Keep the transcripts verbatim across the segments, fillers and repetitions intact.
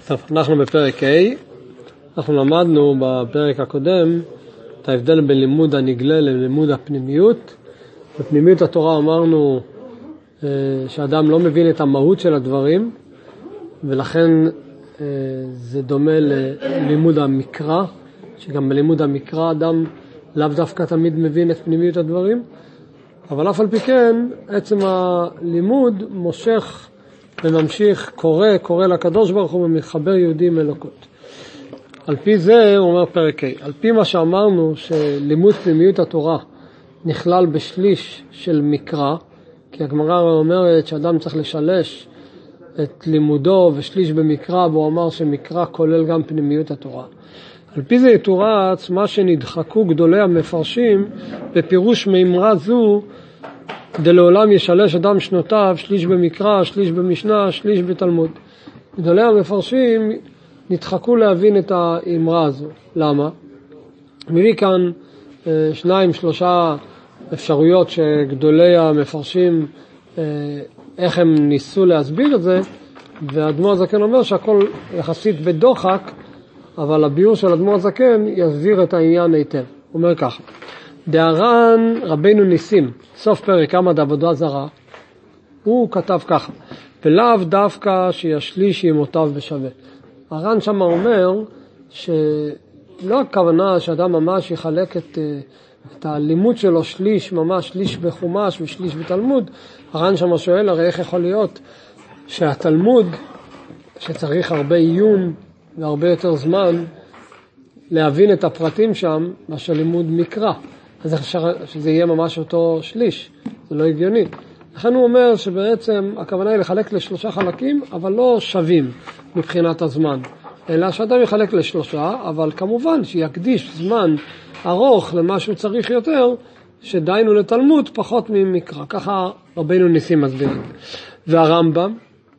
טוב, אנחנו בפרק A. אנחנו למדנו בפרק הקודם את ההבדל בין לימוד הנגלה ללימוד הפנימיות. בפנימיות התורה אמרנו אה, שאדם לא מבין את המהות של הדברים, ולכן אה, זה דומה ללימוד המקרא, שגם בלימוד המקרא אדם לאו דווקא תמיד מבין את פנימיות הדברים, אבל אף על פי כן עצם הלימוד מושך וממשיך, קורא, קורא לקדוש ברוך הוא ומחבר יהודים אלוקות. על פי זה הוא אומר פרק A, על פי מה שאמרנו שלימוד פנימיות התורה נכלל בשליש של מקרא, כי הגמרא אומרת שאדם צריך לשלש את לימודו ושליש במקרא, והוא אמר שמקרא כולל גם פנימיות התורה. על פי זה יתורץ מה שנדחקו גדולי המפרשים בפירוש מאמרה זו, דלעולם ישלש אדם שנותיו, שליש במקרא, שליש במשנה, שליש בתלמוד. גדולי המפרשים נדחקו להבין את האמרה הזו. למה? מביא כאן שניים, שלושה אפשרויות שגדולי המפרשים, איך הם ניסו להסביר את זה, והאדמו"ר הזקן אומר שהכל יחסית בדוחק, אבל הביאור של האדמו"ר הזקן יסביר את העניין היטב. הוא אומר ככה, דהרן רבינו ניסים, סוף פרק עמד עבודה זרה, הוא כתב ככה, ולאו דווקא שישליש ימותיו בשווה. הר"ן שם אומר שלא הכוונה שאדם ממש יחלק את, את הלימוד שלו שליש, ממש שליש בחומש ושליש בתלמוד. הר"ן שם שואל, הרי איך יכול להיות שהתלמוד, שצריך הרבה עיון והרבה יותר זמן להבין את הפרטים שם, מה שלימוד מקרא, אז אפשר שזה יהיה ממש אותו שליש, זה לא הגיוני. לכן הוא אומר שבעצם הכוונה היא לחלק לשלושה חלקים, אבל לא שווים מבחינת הזמן, אלא שאדם יחלק לשלושה, אבל כמובן שיקדיש זמן ארוך למה שהוא צריך יותר, שדיינו לתלמוד פחות ממקרא. ככה רבינו ניסים מסביר. והרמב"ם,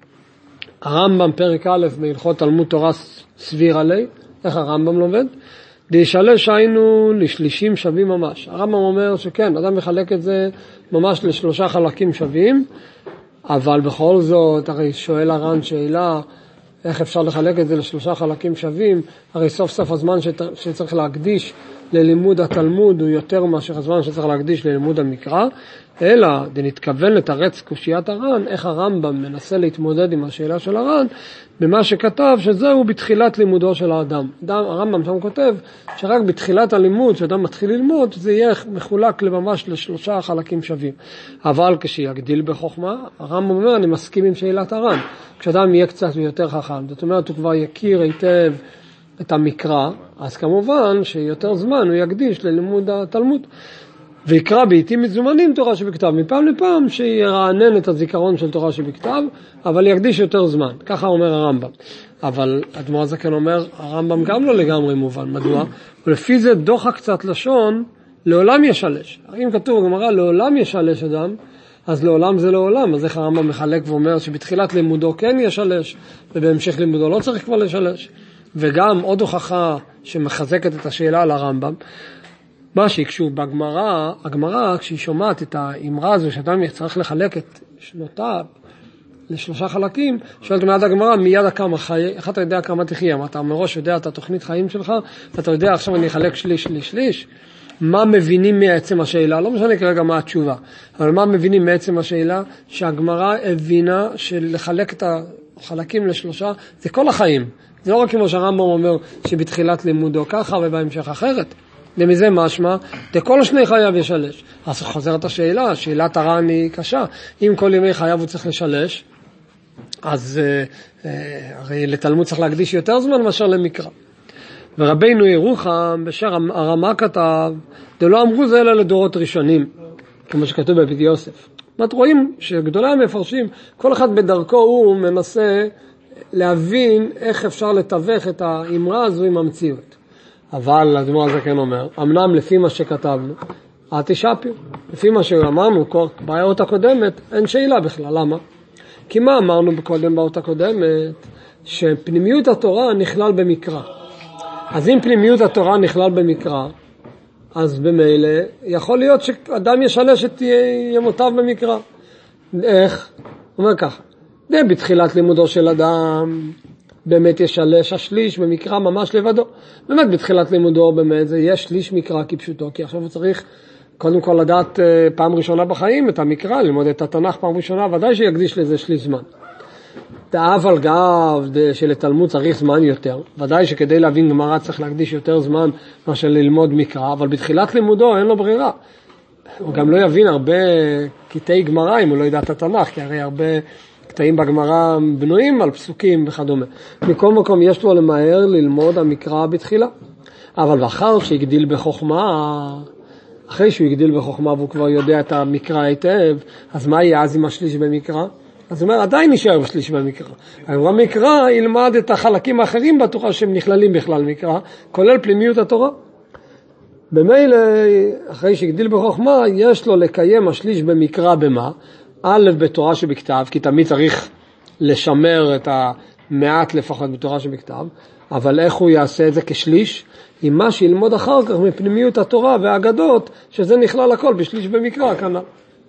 הרמב"ם פרק א' בהלכות תלמוד תורה סביר עלי, איך הרמב"ם לומד? דישלש היינו לשלישים שווים ממש. הרמב"ם אומר שכן, אדם מחלק את זה ממש לשלושה חלקים שווים, אבל בכל זאת, הרי שואל הר"ן שאלה, איך אפשר לחלק את זה לשלושה חלקים שווים? הרי סוף סוף הזמן שצריך להקדיש ללימוד התלמוד הוא יותר מאשר הזמן שצריך להקדיש ללימוד המקרא, אלא דנתכוון לתרץ קושיית הר"ן, איך הרמב"ם מנסה להתמודד עם השאלה של הר"ן, במה שכתב שזהו בתחילת לימודו של האדם. הרמב"ם שם כותב שרק בתחילת הלימוד, שאדם מתחיל ללמוד, זה יהיה מחולק ממש לשלושה חלקים שווים. אבל כשיגדיל בחוכמה, הרמב"ם אומר, אני מסכים עם שאלת הר"ן. כשאדם יהיה קצת יותר חכם, זאת אומרת, הוא כבר יכיר היטב את המקרא, אז כמובן שיותר זמן הוא יקדיש ללימוד התלמוד. ויקרא בעתים מזומנים תורה שבכתב, מפעם לפעם שירענן את הזיכרון של תורה שבכתב, אבל יקדיש יותר זמן. ככה אומר הרמב"ם. אבל האדמו"ר הזקן אומר, הרמב"ם גם לא לגמרי מובן. מדוע? ולפי זה דוחק קצת לשון, לעולם ישלש. אם כתוב בגמרא, לעולם ישלש אדם, אז לעולם זה לעולם. אז איך הרמב"ם מחלק ואומר שבתחילת לימודו כן ישלש, ובהמשך לימודו לא צריך כבר לשלש. וגם עוד הוכחה שמחזקת את השאלה על הרמב"ם, מה שכשהוא בגמרא, הגמרא, כשהיא שומעת את האמרה הזו, שאדם צריך לחלק את שנותיו לשלושה חלקים, שואלת מיד הגמרא, מיד כמה חי, איך אתה יודע כמה תחיה? אתה מראש יודע את התוכנית חיים שלך, ואתה יודע עכשיו אני אחלק שליש, שליש, שליש. מה מבינים מעצם השאלה? לא משנה כרגע מה התשובה, אבל מה מבינים מעצם השאלה? שהגמרא הבינה שלחלק את החלקים לשלושה, זה כל החיים. זה לא רק כמו שהרמב"ם אומר שבתחילת לימודו ככה ובהמשך אחרת. ומזה משמע, דכל שני חייו ישלש. אז חוזרת השאלה, שאלת הר"ן היא קשה. אם כל ימי חייו הוא צריך לשלש, אז אה, אה, הרי לתלמוד צריך להקדיש יותר זמן מאשר למקרא. ורבינו ירוחם, בשער הרמ"א כתב, דלא אמרו זה אלא לדורות ראשונים, כמו שכתוב בבית יוסף. זאת רואים שגדולי המפרשים, כל אחד בדרכו הוא מנסה להבין איך אפשר לתווך את האמרה הזו עם המציאות. אבל האדמו"ר הזקן אומר, אמנם לפי מה שכתבנו, התשעפי, לפי מה שאמרנו באות הקודמת, אין שאלה בכלל. למה? כי מה אמרנו קודם באות הקודמת? שפנימיות התורה נכלל במקרא. אז אם פנימיות התורה נכלל במקרא, אז במילא יכול להיות שאדם ישלש את ימותיו במקרא. איך? הוא אומר ככה, זה בתחילת לימודו של אדם, באמת ישלש השליש במקרא ממש לבדו. באמת בתחילת לימודו באמת זה יש שליש מקרא כפשוטו, כי עכשיו הוא צריך קודם כל לדעת פעם ראשונה בחיים את המקרא, ללמוד את התנ"ך פעם ראשונה, ודאי שיקדיש לזה שליש זמן. תאב על גב שלתלמוד צריך זמן יותר, ודאי שכדי להבין גמרא צריך להקדיש יותר זמן מאשר ללמוד מקרא, אבל בתחילת לימודו אין לו ברירה. הוא גם לא יבין הרבה קטעי גמרא אם הוא לא ידע את התנ"ך, כי הרי הרבה קטעים בגמרא בנויים על פסוקים וכדומה. מכל מקום יש לו למהר ללמוד המקרא בתחילה. אבל אחר שהגדיל בחוכמה, אחרי שהוא הגדיל בחוכמה והוא כבר יודע את המקרא היטב, אז מה יהיה אז עם השליש במקרא? אז הוא אומר, עדיין נשאר בשליש במקרא. אבל במקרא ילמד את החלקים האחרים בתורה שהם נכללים בכלל מקרא, כולל פנימיות התורה. במילא, אחרי שהגדיל בחוכמה, יש לו לקיים השליש במקרא במה? א' בתורה שבכתב, כי תמיד צריך לשמר את המעט לפחות בתורה שבכתב, אבל איך הוא יעשה את זה כשליש? עם מה שילמוד אחר כך מפנימיות התורה והאגדות, שזה נכלל הכל בשליש במקרא, כנ"ל.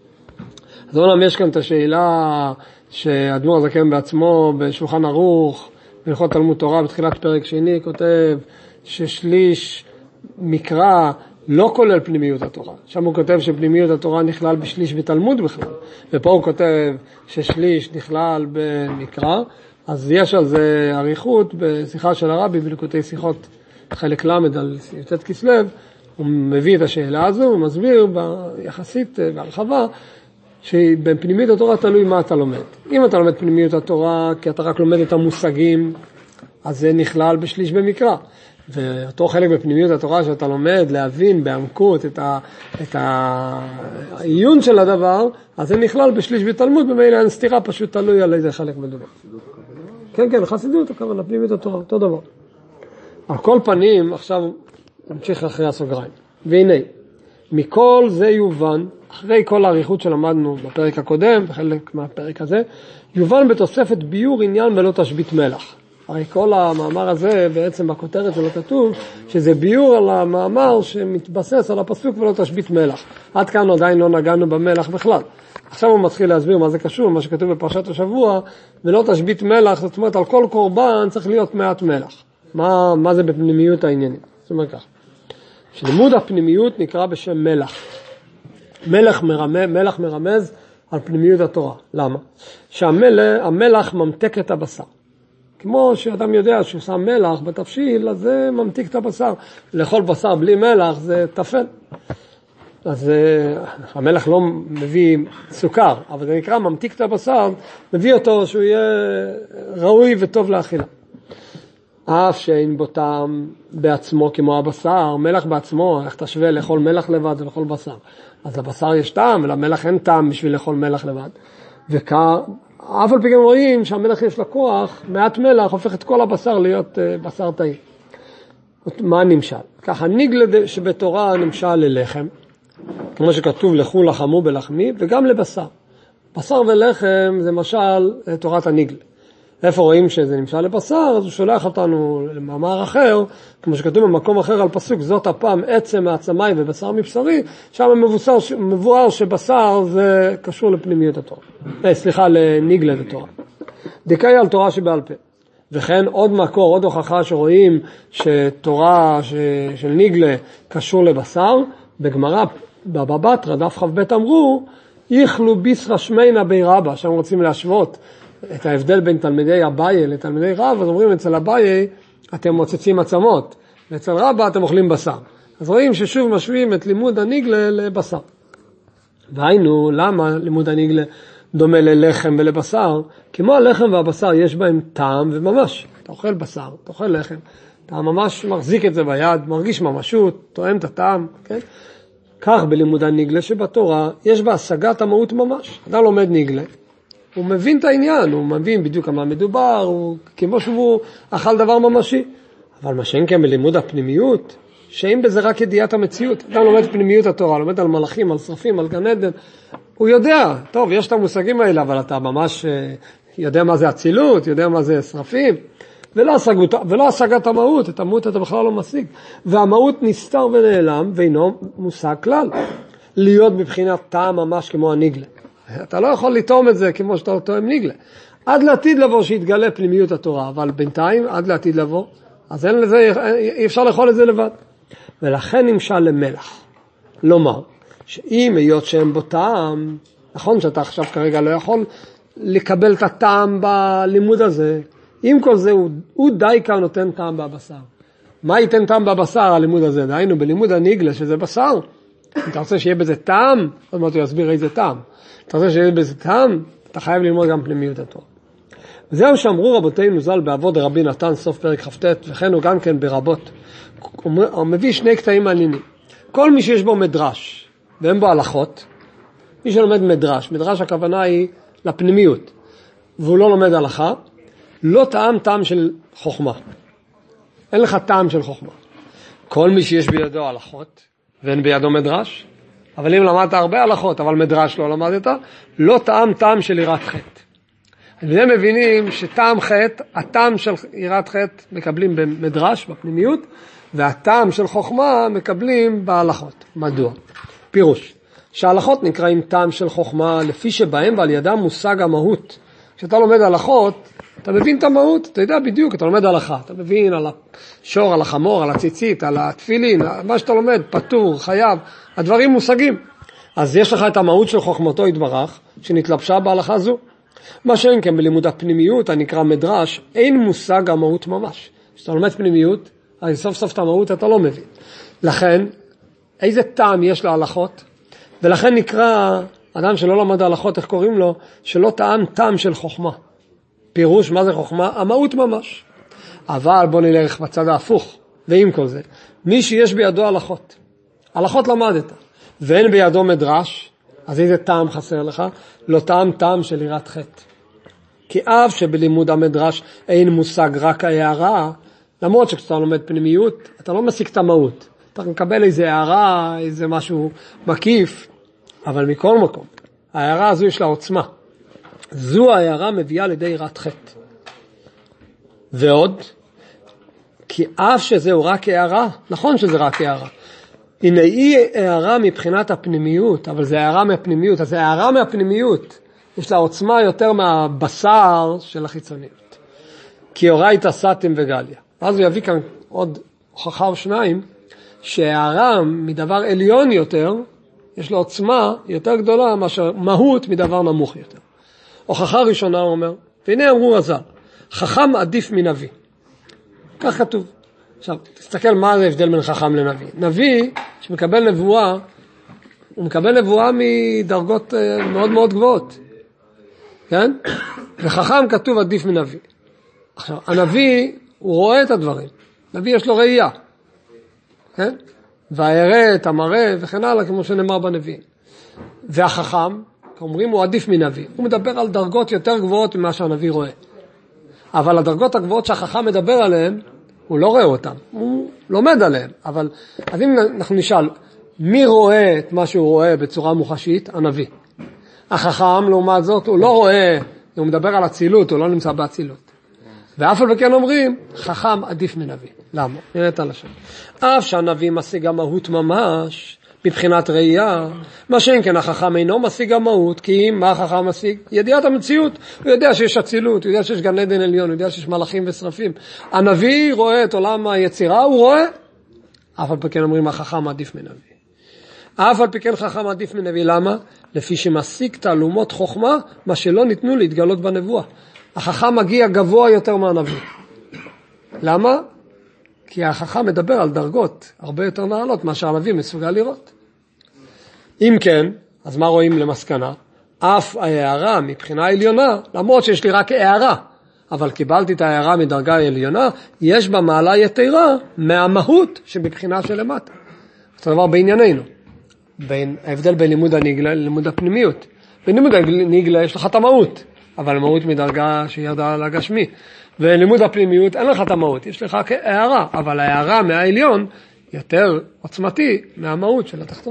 אז אומנם יש כאן את השאלה שהאדמו"ר הזקן בעצמו בשולחן ערוך, בהלכות תלמוד תורה בתחילת פרק שני, כותב ששליש מקרא לא כולל פנימיות התורה. שם הוא כותב שפנימיות התורה נכלל בשליש בתלמוד בכלל, ופה הוא כותב ששליש נכלל במקרא, אז יש על זה עריכות בשיחה של הרבי בליקוטי שיחות חלק למד על י"ט כסלו, הוא מביא את השאלה הזו, הוא מסביר ביחסית בהרחבה, שבפנימיות התורה תלוי מה אתה לומד. אם אתה לומד פנימיות התורה כי אתה רק לומד את המושגים, אז זה נכלל בשליש במקרא. ואותו חלק בפנימיות התורה שאתה לומד להבין בעמקות את, ה, את העיון של הדבר, אז זה נכלל בשליש בתלמוד, במילא אין סתירה, פשוט תלוי על איזה חלק מדובר. כן, כן, חסידות, הכוונה, פנימיות התורה, אותו דבר. על כל פנים, עכשיו נמשיך אחרי הסוגריים. והנה, מכל זה יובן, אחרי כל העריכות שלמדנו בפרק הקודם, בחלק מהפרק הזה, יובן בתוספת ביור עניין ולא תשבית מלח. הרי כל המאמר הזה, בעצם בכותרת שלו כתוב, שזה ביור על המאמר שמתבסס על הפסוק ולא תשבית מלח. עד כאן עדיין לא נגענו במלח בכלל. עכשיו הוא מתחיל להסביר מה זה קשור, מה שכתוב בפרשת השבוע, ולא תשבית מלח, זאת אומרת על כל קורבן צריך להיות מעט מלח. מה, מה זה בפנימיות העניינים? זאת אומרת כך. שלימוד הפנימיות נקרא בשם מלח. מלח מרמז, מלח מרמז על פנימיות התורה. למה? שהמלח ממתק את הבשר. כמו שאדם יודע שהוא שם מלח בתבשיל, אז זה ממתיק את הבשר. לאכול בשר בלי מלח זה תפל. אז המלח לא מביא סוכר, אבל זה נקרא ממתיק את הבשר, מביא אותו שהוא יהיה ראוי וטוב לאכילה. אף שאין בו טעם בעצמו כמו הבשר, מלח בעצמו, איך תשווה לאכול מלח לבד ולאכול בשר. אז לבשר יש טעם, ולמלח אין טעם בשביל לאכול מלח לבד. וכך, אף על פי גם רואים שהמלח יש לה כוח, מעט מלח הופך את כל הבשר להיות uh, בשר טעים. מה נמשל? ככה ניגלה שבתורה נמשל ללחם, כמו שכתוב לכו לחמו בלחמי, וגם לבשר. בשר ולחם זה משל תורת הניגלה. איפה רואים שזה נמשל לבשר, אז הוא שולח אותנו למאמר אחר, כמו שכתוב במקום אחר על פסוק, זאת הפעם עצם מעצמי ובשר מבשרי, שם מבוסר, מבואר שבשר זה קשור לפנימיות התורה. אה, סליחה, לניגלה בתורה. דקאי על תורה שבעל פה. וכן עוד מקור, עוד הוכחה שרואים שתורה ש... של ניגלה קשור לבשר, בגמרא, בבא בתרא, דף כ"ב אמרו, יחלו ביסרא שמיינה בי רבא, שם רוצים להשוות את ההבדל בין תלמידי אביי לתלמידי רב, אז אומרים אצל אביי אתם מוצצים עצמות, ואצל רבא אתם אוכלים בשר. אז רואים ששוב משווים את לימוד הניגלה לבשר. והיינו, למה לימוד הניגלה דומה ללחם ולבשר? כמו הלחם והבשר יש בהם טעם וממש. אתה אוכל בשר, אתה אוכל לחם, אתה ממש מחזיק את זה ביד, מרגיש ממשות, תואם את הטעם, כן? כך בלימוד הניגלה שבתורה יש בה השגת המהות ממש. אדם לומד ניגלה, הוא מבין את העניין, הוא מבין בדיוק על מה מדובר, הוא כמו שהוא אכל דבר ממשי. אבל מה שאין כן בלימוד הפנימיות, שאין בזה רק ידיעת המציאות. אדם לומד פנימיות התורה, לומד על מלאכים, על שרפים, על גן עדן. הוא יודע, טוב, יש את המושגים האלה, אבל אתה ממש יודע מה זה אצילות, יודע מה זה שרפים, ולא השגת, ולא השגת המהות, את המהות אתה בכלל לא משיג. והמהות נסתר ונעלם, ואינו מושג כלל. להיות בבחינת טעם ממש כמו הניגלה. אתה לא יכול לטעום את זה כמו שאתה טועם ניגלה. עד לעתיד לבוא שיתגלה פנימיות התורה, אבל בינתיים עד לעתיד לבוא, אז אין לזה, אי אפשר לאכול את זה לבד. ולכן נמשל למלח. לומר, שאם היות שאין בו טעם, נכון שאתה עכשיו כרגע לא יכול לקבל את הטעם בלימוד הזה, עם כל זה הוא, הוא די כאן נותן טעם בבשר. מה ייתן טעם בבשר הלימוד הזה? דהיינו בלימוד הניגלה שזה בשר. אם אתה רוצה שיהיה בזה טעם, עוד מעט הוא יסביר איזה טעם. אתה רוצה שיהיה בזה טעם, אתה חייב ללמוד גם פנימיות התורה. וזהו שאמרו רבותינו ז"ל בעבוד רבי נתן סוף פרק כ"ט, וכן הוא גם כן ברבות. הוא מביא שני קטעים מעניינים. כל מי שיש בו מדרש, ואין בו הלכות, מי שלומד מדרש, מדרש הכוונה היא לפנימיות, והוא לא לומד הלכה, לא טעם טעם של חוכמה. אין לך טעם של חוכמה. כל מי שיש בידו הלכות, ואין בידו מדרש, אבל אם למדת הרבה הלכות, אבל מדרש לא למדת, לא טעם טעם של יראת חטא. וזה מבינים שטעם חטא, הטעם של יראת חטא מקבלים במדרש, בפנימיות, והטעם של חוכמה מקבלים בהלכות. מדוע? פירוש. שההלכות נקראים טעם של חוכמה, לפי שבהם ועל ידם מושג המהות. כשאתה לומד הלכות, אתה מבין את המהות, אתה יודע בדיוק, אתה לומד הלכה, אתה מבין על השור, על החמור, על הציצית, על התפילין, מה שאתה לומד, פטור, חייב, הדברים מושגים. אז יש לך את המהות של חוכמתו יתברך, שנתלבשה בהלכה זו. מה שאין כן בלימוד הפנימיות, הנקרא מדרש, אין מושג המהות ממש. כשאתה לומד פנימיות, אז סוף סוף את המהות אתה לא מבין. לכן, איזה טעם יש להלכות? ולכן נקרא, אדם שלא למד ההלכות, איך קוראים לו? שלא טעם טעם של חוכמה. פירוש, מה זה חוכמה? המהות ממש. אבל בוא נלך בצד ההפוך, ועם כל זה. מי שיש בידו הלכות, הלכות למדת, ואין בידו מדרש, אז איזה טעם חסר לך? לא טעם טעם של יראת חטא. כי אף שבלימוד המדרש אין מושג רק ההערה, למרות שכשאתה לומד פנימיות, אתה לא מסיק את המהות. אתה מקבל איזה הערה, איזה משהו מקיף, אבל מכל מקום, ההערה הזו יש לה עוצמה. זו ההערה מביאה לידי יראת חטא. ועוד, כי אף שזהו רק הערה, נכון שזה רק הערה, הנה היא הערה מבחינת הפנימיות, אבל זה הערה מהפנימיות, אז זה הערה מהפנימיות, יש לה עוצמה יותר מהבשר של החיצוניות. כי אורייתא סתם וגליה. אז הוא יביא כאן עוד הוכחה או שניים, שהערה מדבר עליון יותר, יש לו עוצמה יותר גדולה מאשר מהות מדבר נמוך יותר. הוכחה ראשונה הוא אומר, והנה אמרו הז"ל, חכם עדיף מנביא. כך כתוב. עכשיו, תסתכל מה זה ההבדל בין חכם לנביא. נביא שמקבל נבואה, הוא מקבל נבואה מדרגות מאוד מאוד גבוהות. כן? וחכם כתוב עדיף מנביא. עכשיו, הנביא, הוא רואה את הדברים. נביא יש לו ראייה. כן? והיראה את המראה וכן הלאה, כמו שנאמר בנביאים. והחכם, אומרים, הוא עדיף מנביא. הוא מדבר על דרגות יותר גבוהות ממה שהנביא רואה. אבל הדרגות הגבוהות שהחכם מדבר עליהן, הוא לא רואה אותן. הוא לומד עליהן. אבל, אז אם אנחנו נשאל, מי רואה את מה שהוא רואה בצורה מוחשית? הנביא. החכם, לעומת זאת, הוא לא רואה, הוא מדבר על הצילות, הוא לא נמצא בהצילות. ואף על כן אומרים, חכם עדיף מנביא. למה? נראה את הלשון. אף שהנביא משיג המהות ממש, מבחינת ראייה, מה שאין כן החכם אינו משיג המהות, כי מה החכם משיג? ידיעת המציאות. הוא יודע שיש אצילות, הוא יודע שיש גן עדן עליון, הוא יודע שיש מלאכים ושרפים. הנביא רואה את עולם היצירה, הוא רואה. אף על כן אומרים, החכם עדיף מנביא. אף על כן חכם עדיף מנביא. למה? לפי שמשיג תעלומות חוכמה, מה שלא ניתנו להתגלות בנבואה. החכם מגיע גבוה יותר מהנביא. למה? כי החכם מדבר על דרגות הרבה יותר נעלות מה שהנביא מסוגל לראות. אם כן, אז מה רואים למסקנה? אף ההערה מבחינה עליונה, למרות שיש לי רק הערה, אבל קיבלתי את ההערה מדרגה עליונה, יש בה מעלה יתרה מהמהות שבבחינה של למטה. זה דבר בענייננו. בין, ההבדל בין לימוד הנגלה ללימוד הפנימיות. בלימוד הנגלה יש לך את המהות, אבל המהות מדרגה שירדה על הגשמי. ולימוד הפנימיות אין לך את המהות, יש לך הערה, אבל ההערה מהעליון יותר עוצמתי מהמהות של התחתון.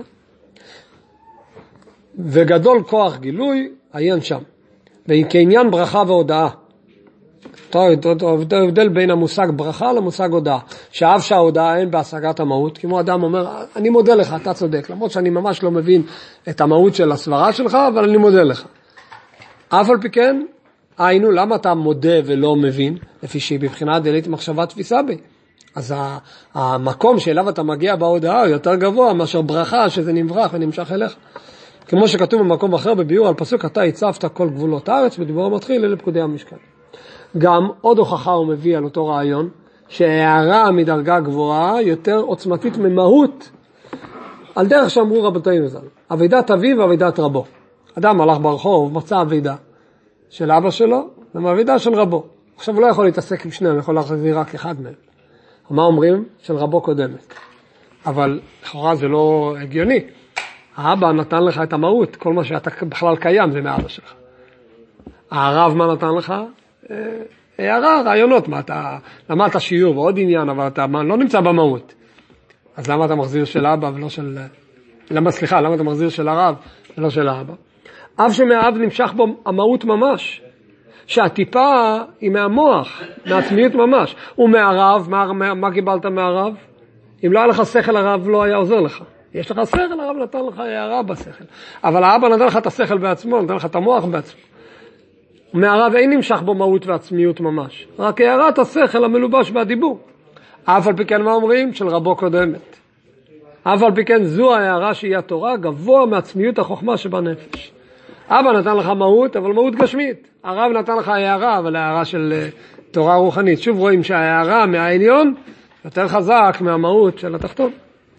וגדול כוח גילוי, עיין שם. וכעניין ברכה והודעה. אותו הבדל בין המושג ברכה למושג הודעה. שאף שההודעה אין בהשגת המהות, כמו אדם אומר, אני מודה לך, אתה צודק, למרות שאני ממש לא מבין את המהות של הסברה שלך, אבל אני מודה לך. אף על פי כן, היינו, למה אתה מודה ולא מבין? לפי שהיא בבחינה דלית מחשבה תפיסה בי. אז המקום שאליו אתה מגיע בהודעה הוא יותר גבוה מאשר ברכה שזה נברח ונמשך אליך. כמו שכתוב במקום אחר בביאור על פסוק, אתה הצבת כל גבולות הארץ, בדיבור מתחיל אלה פקודי המשכן. גם עוד הוכחה הוא מביא על אותו רעיון, שהערה מדרגה גבוהה יותר עוצמתית ממהות, על דרך שאמרו רבותינו ז"ל, אבידת אביו ואבידת רבו. אדם הלך ברחוב, מצא אבידה של אבא שלו, ומאבידה של רבו. עכשיו הוא לא יכול להתעסק עם שניהם, יכול להחזיר רק אחד מהם. מה אומרים? של רבו קודמת. אבל לכאורה זה לא הגיוני. האבא נתן לך את המהות, כל מה שאתה בכלל קיים זה מאבא שלך. הרב מה נתן לך? הערה, רעיונות, מה אתה, למדת שיעור ועוד עניין, אבל אתה לא נמצא במהות. אז למה אתה מחזיר של אבא ולא של... למה, סליחה, למה אתה מחזיר של הרב ולא של האבא? אף שמהאב נמשך בו המהות ממש. שהטיפה היא מהמוח, מעצמיות ממש. ומהרב, מה, מה, מה קיבלת מהרב? אם לא היה לך שכל, הרב לא היה עוזר לך. יש לך שכל, הרב נתן לך הערה בשכל. אבל האבא נתן לך את השכל בעצמו, נתן לך את המוח בעצמו. מהרב אין נמשך בו מהות ועצמיות ממש. רק הערת השכל המלובש והדיבור. אף על פי כן מה אומרים? של רבו קודמת. אף על פי כן זו ההערה שהיא התורה, גבוה מעצמיות החוכמה שבנפש. אבא נתן לך מהות, אבל מהות גשמית. הרב נתן לך הערה, אבל הערה של uh, תורה רוחנית. שוב רואים שההערה מהעליון יותר חזק מהמהות של התחתון.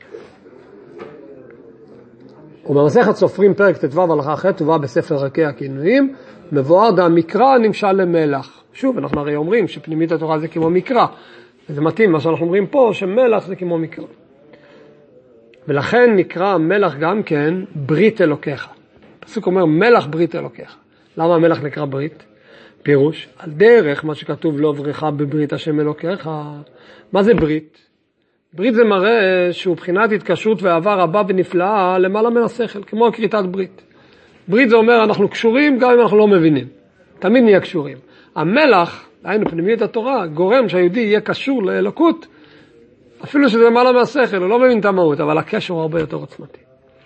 ובמסכת סופרים פרק ט"ו הלכה ח' תובא בספר ערכי הכינויים, מבואר דהמקרא נמשל למלח. שוב, אנחנו הרי אומרים שפנימית התורה זה כמו מקרא. וזה מתאים מה שאנחנו אומרים פה, שמלח זה כמו מקרא. ולכן נקרא מלח גם כן ברית אלוקיך. הפסוק אומר מלח ברית אלוקיך. למה המלח נקרא ברית? פירוש, על דרך מה שכתוב לא ברכה בברית השם אלוקיך. מה זה ברית? ברית זה מראה שהוא בחינת התקשרות ואהבה רבה ונפלאה למעלה מן השכל, כמו כריתת ברית. ברית זה אומר אנחנו קשורים גם אם אנחנו לא מבינים. תמיד נהיה קשורים. המלח, היינו פנימיות התורה, גורם שהיהודי יהיה קשור לאלוקות, אפילו שזה למעלה מהשכל, הוא לא מבין את המהות, אבל הקשר הוא הרבה יותר עוצמתי.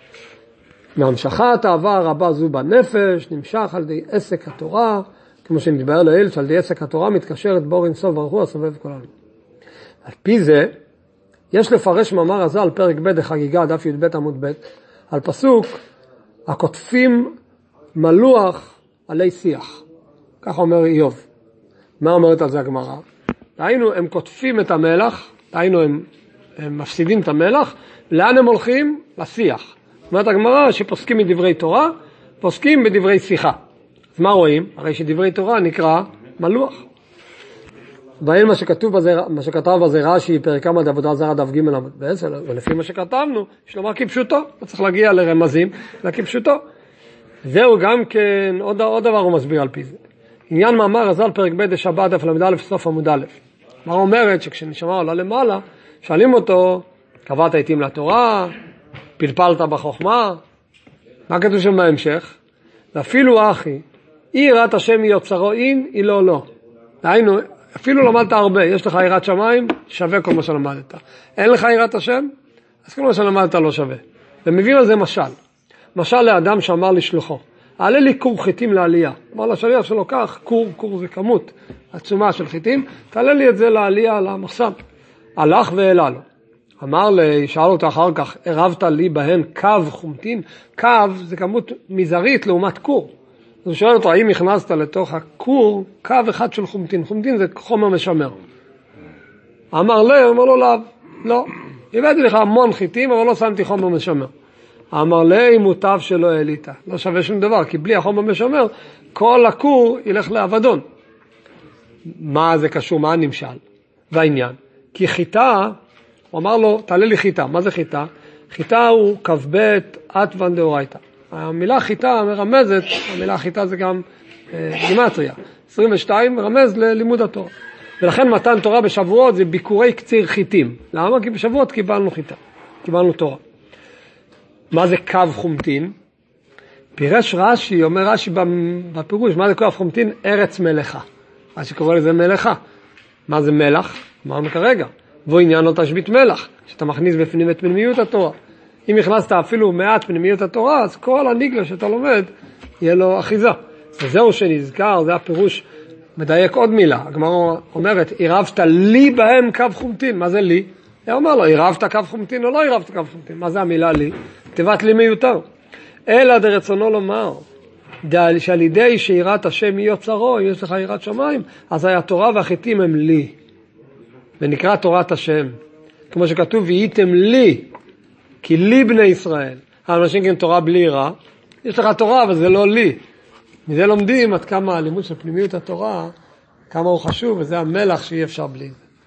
מהמשכת האהבה הרבה זו בנפש, נמשך על די עסק התורה, כמו שנדבר לעיל, שעל די עסק התורה מתקשרת בור אין סוף ברוך הוא הסובב כל העולם. על פי זה, יש לפרש מאמר הזה על פרק ב' החגיגה, דף י"ב עמוד ב', על פסוק, הכותפים מלוח עלי שיח. כך אומר איוב. מה אומרת על זה הגמרא? דהיינו, הם כותפים את המלח, דהיינו, הם, הם מפסידים את המלח, לאן הם הולכים? לשיח. אומרת הגמרא שפוסקים מדברי תורה, פוסקים בדברי שיחה. אז מה רואים? הרי שדברי תורה נקרא מלוח. והאם מה שכתוב בזה, מה שכתב בזה רש"י, פרק כמה עבודה זרה דף ג' עמוד ב', ולפי מה שכתבנו, יש לומר כפשוטו, לא צריך להגיע לרמזים, אלא כפשוטו. זהו גם כן, עוד, עוד דבר הוא מסביר על פי זה. עניין מאמר הזל פרק ב' שבת דף למד סוף עמוד א'. מה אומרת שכשנשמע עולה למעלה, שואלים אותו, קבעת עתים לתורה, פלפלת בחוכמה, מה כתוב שם בהמשך? ואפילו אחי, אי יראת השם היא יוצרו אין, היא לא לא. דהיינו, אפילו למדת הרבה, יש לך יראת שמיים, שווה כל מה שלמדת. אין לך יראת השם, אז כל מה שלמדת לא שווה. ומביאים על זה משל. משל לאדם שאמר לשלוחו, עלה לי קור חיטים לעלייה. אמר לשליח שלו כך, קור, קור זה כמות עצומה של חיטים, תעלה לי את זה לעלייה למחסן. הלך והעלה לו. אמר לי, שאל אותו אחר כך, הרבת לי בהן קו חומטין? קו זה כמות מזערית לעומת קור. אז הוא שואל אותו, האם הכנסת לתוך הקור קו אחד של חומטין? חומטין זה חומר משמר. אמר לי, אמר לו לאו, לא. הבאתי לך המון חיטים, אבל לא שמתי חומר משמר. אמר לי, מוטב שלא העלית. לא שווה שום דבר, כי בלי החומר משמר, כל הקור ילך לאבדון. מה זה קשור? מה נמשל? והעניין. כי חיטה, הוא אמר לו, תעלה לי חיטה. מה זה חיטה? חיטה הוא כ"ב עטוון דאורייתא. המילה חיטה מרמזת, המילה חיטה זה גם אה, גימטריה. עשרים ושתיים מרמז ללימוד התורה. ולכן מתן תורה בשבועות זה ביקורי קציר חיטים. למה? כי בשבועות קיבלנו חיטה, קיבלנו תורה. מה זה קו חומטין? פירש רש"י, אומר רש"י בפירוש, מה זה קו חומטין? ארץ מלאכה. רש"י קורא לזה מלאכה. מה זה מלח? אמרנו כרגע. והוא עניין לא תשבית מלח, שאתה מכניס בפנים את פנימיות התורה. אם הכנסת אפילו מעט פנימיות התורה, אז כל הניגלה שאתה לומד, יהיה לו אחיזה. וזהו שנזכר, זה הפירוש, מדייק עוד מילה. הגמרא אומרת, עירבת לי בהם קו חומתין. מה זה לי? הוא אומר לו, עירבת קו חומתין או לא עירבת קו חומתין? מה זה המילה לי? תיבת לי מיותר. אלא דרצונו לומר, שעל ידי שיראת השם היא יוצרו, אם יש לך יראת שמיים, אז התורה והחיטים הם לי. ונקרא תורת השם. כמו שכתוב, והייתם לי, כי לי בני ישראל. האנשים כן תורה בלי רע. יש לך תורה, אבל זה לא לי. מזה לומדים עד כמה הלימוד של פנימיות התורה, כמה הוא חשוב, וזה המלח שאי אפשר בלי.